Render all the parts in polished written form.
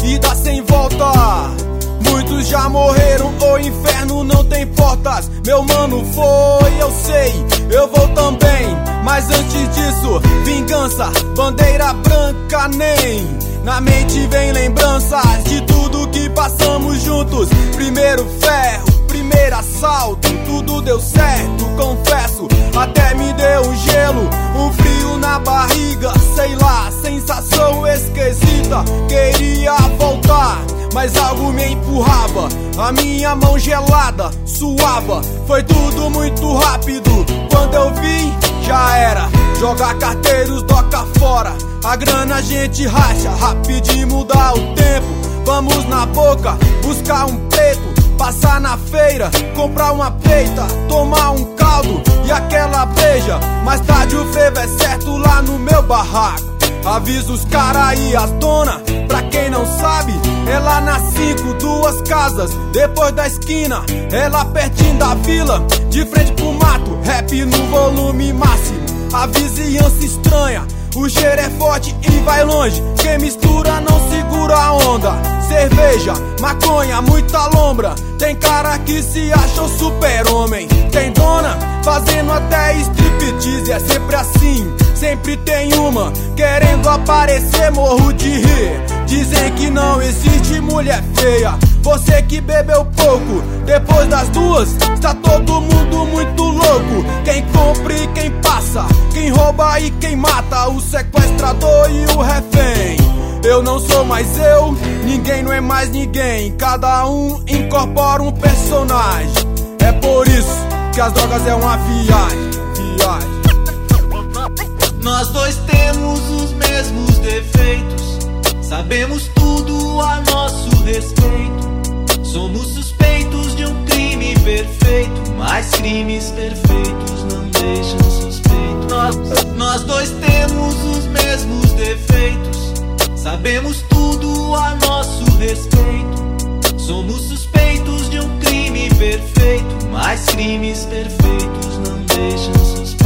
ida sem volta. Muitos já morreram, o inferno não tem portas. Meu mano foi, eu sei, eu vou também. Mas antes disso, vingança, bandeira branca nem. Na mente vem lembranças de tudo que passamos juntos. Primeiro ferro, primeiro assalto, tudo deu certo, confesso. Até me deu um gelo, um frio na barriga. Sei lá, sensação esquisita. Queria voltar, mas algo me empurrava. A minha mão gelada suava. Foi tudo muito rápido. Quando eu vi, já era. Jogar carteiros, toca fora. A grana a gente racha, rapidinho muda o tempo. Vamos na boca, buscar um preto. Passar na feira, comprar uma peita, tomar um caldo e aquela beija. Mais tarde o frevo é certo lá no meu barraco. Avisa os cara e as dona, pra quem não sabe, é lá na 5, 2 casas, depois da esquina. É lá pertinho da vila, de frente pro mato, rap no volume máximo. A vizinhança estranha, o cheiro é forte e vai longe. Quem mistura não segura a onda. Cerveja, maconha, muita lombra. Tem cara que se acha o super-homem. Tem dona fazendo até striptease. É sempre assim, sempre tem uma querendo aparecer, morro de rir. Dizem que não existe mulher feia. Você que bebeu pouco, depois das 2, está todo mundo muito louco. Quem compra e quem passa, quem rouba e quem mata, o sequestrador e o refém. Eu não sou mais eu, ninguém não é mais ninguém. Cada um incorpora um personagem. É por isso que as drogas é uma viagem. Nós dois temos os mesmos defeitos. Sabemos tudo a nosso respeito. Somos suspeitos de um crime perfeito, mas crimes perfeitos não deixam suspeito. Nós dois temos os mesmos defeitos. Sabemos tudo a nosso respeito. Somos suspeitos de um crime perfeito, mas crimes perfeitos não deixam suspeitos.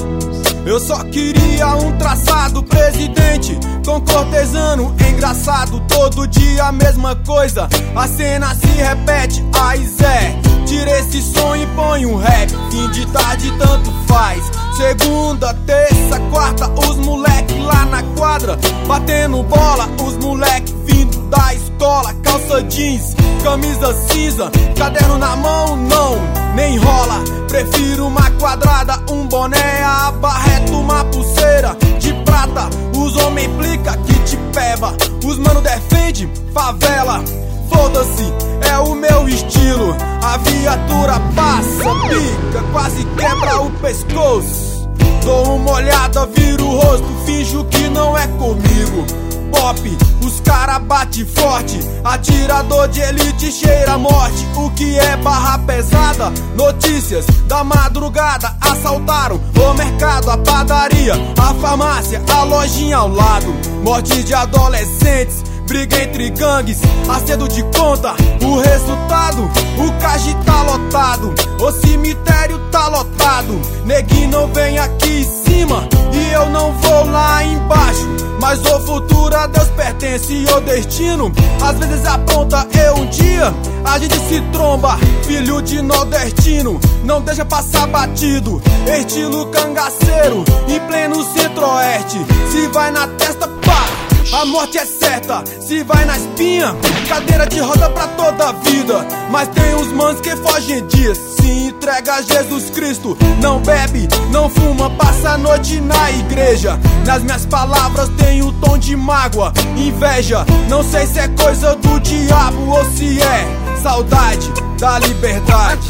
Eu só queria um traçado, presidente, com cortesano engraçado. Todo dia a mesma coisa, a cena se repete. Ai Zé, tira esse som e põe um rap. Fim de tarde tanto faz. Segunda, terça, quarta, os moleque lá na quadra batendo bola, os moleque vindo da escola. Calça jeans, camisa cinza, caderno na mão, não, nem rola. Prefiro uma quadrada, um boné, a barreta, uma pulseira de prata. Os homens implica que te peba, os mano defende favela. Foda-se, é o meu estilo. A viatura passa, pica, quase quebra o pescoço. Dou uma olhada, viro o rosto, finjo que não é comigo. Pop, os cara bate forte, atirador de elite cheira a morte. O que é barra pesada? Notícias da madrugada. Assaltaram o mercado, a padaria, a farmácia, a lojinha ao lado. Morte de adolescentes, briga entre gangues, acerto de conta. O resultado, o caixa tá lotado, o cemitério tá lotado. Neguinho não vem aqui em cima e eu não vou lá embaixo. Mas o futuro a Deus pertence e o destino às vezes aponta. Eu um dia, a gente se tromba, filho de nordestino, não deixa passar batido. Estilo cangaceiro, em pleno centro-oeste. Se vai na testa, pá, a morte é certa. Se vai na espinha, cadeira de roda pra toda a vida. Mas tem uns manos que fogem dias, se entrega a Jesus Cristo. Não bebe, não fuma, passa a noite na igreja. Nas minhas palavras tem o tom de mágoa, inveja. Não sei se é coisa do diabo ou se é saudade da liberdade.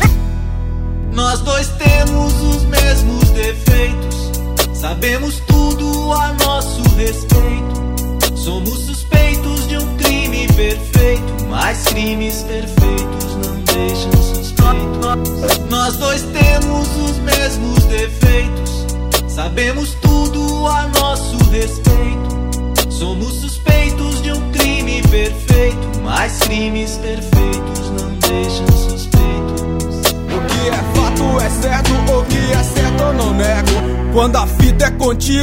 Nós dois temos os mesmos defeitos. Sabemos tudo a nosso respeito. Somos suspeitos de um crime perfeito, mas crimes perfeitos não deixam suspeito. Nós dois temos os mesmos defeitos. Sabemos tudo a nosso respeito. Somos suspeitos de um crime perfeito, mas crimes perfeitos não deixam suspeitos. O que é fato é certo, o que é certo eu não nego. Quando a fita é contigo,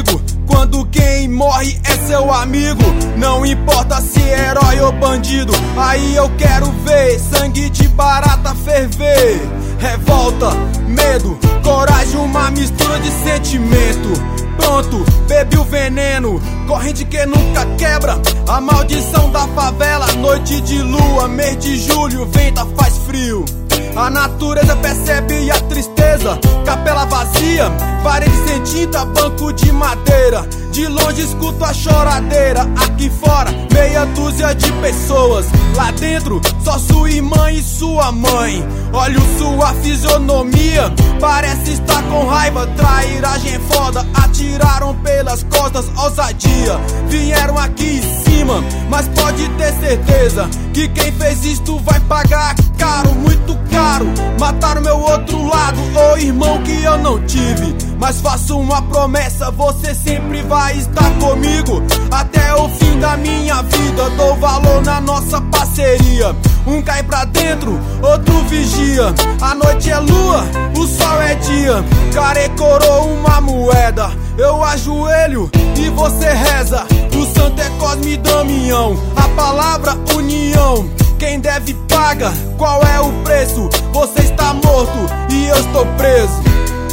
Quando quem morre é seu amigo, não importa se é herói ou bandido. Aí eu quero ver sangue de barata ferver. Revolta, medo, coragem, uma mistura de sentimento. Pronto, bebi o veneno, corrente que nunca quebra. A maldição da favela, noite de lua, mês de julho, venta, faz frio. A natureza percebe a tristeza, capela vazia, parede sem tinta, banco de madeira. De longe escuto a choradeira, aqui fora meia dúzia de pessoas. Lá dentro só sua irmã e sua mãe. Olho sua fisionomia, parece estar com raiva. Trairagem é foda, atiraram pelas costas, ousadia. Vieram aqui em cima, mas pode ter certeza que quem fez isto vai pagar caro, muito caro. Mataram meu outro lado, o irmão que eu não tive. Mas faço uma promessa, você sempre vai estar comigo até o fim da minha vida. Dou valor na nossa parceria. Um cai pra dentro, outro vigia. A noite é lua, o sol é dia. Carecorou uma moeda, eu ajoelho e você reza. O santo é Cosme e Damião, a palavra união. Quem deve paga, qual é o preço? Você está morto e eu estou preso.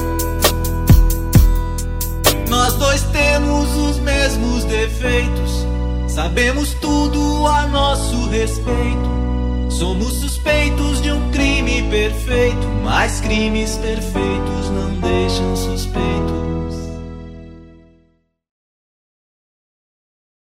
Nós dois temos os mesmos defeitos, sabemos tudo a nosso respeito. Somos suspeitos de um crime perfeito, mas crimes perfeitos